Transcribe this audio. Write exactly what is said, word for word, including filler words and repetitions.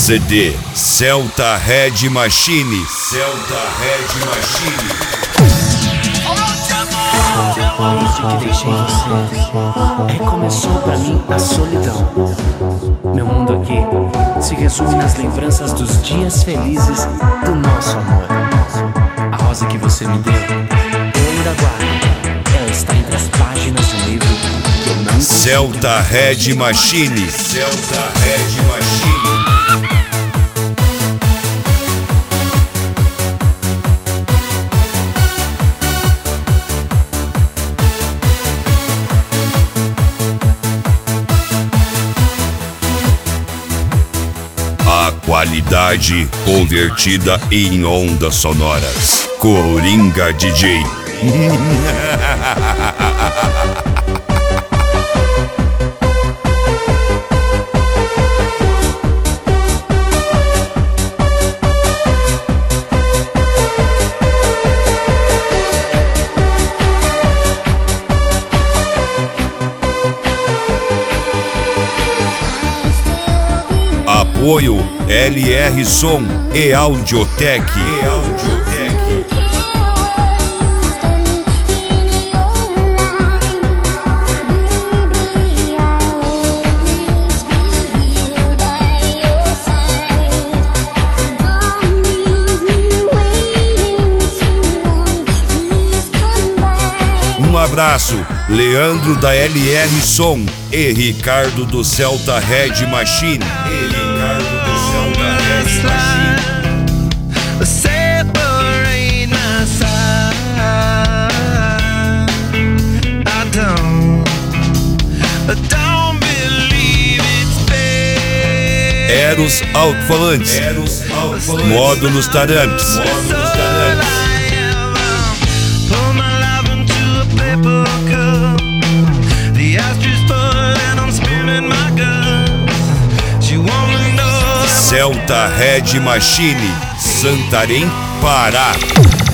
C D Celta Red Machine. Celta Red Machine. Isso que deixei você. Recomeçou pra mim a solidão. Meu mundo aqui se resume nas lembranças dos dias felizes do nosso amor. A rosa que você me deu, eu ainda guardo. Ela está entre as páginas do livro que eu não consigo. Celta Red Machine. Celta Red Machine. A qualidade convertida em ondas sonoras. Coringa D J. Apoio L R Som e Audiotec. E Audiotec. Um abraço, Leandro da L R Som e Ricardo do Celta Red Machine. E Ricardo do Celta Red Machine. Eros Alto-Falantes. Eros Alto-Falantes. Módulos Taramps. Módulos Taramps. Celta Red Machine, Santarém, Pará.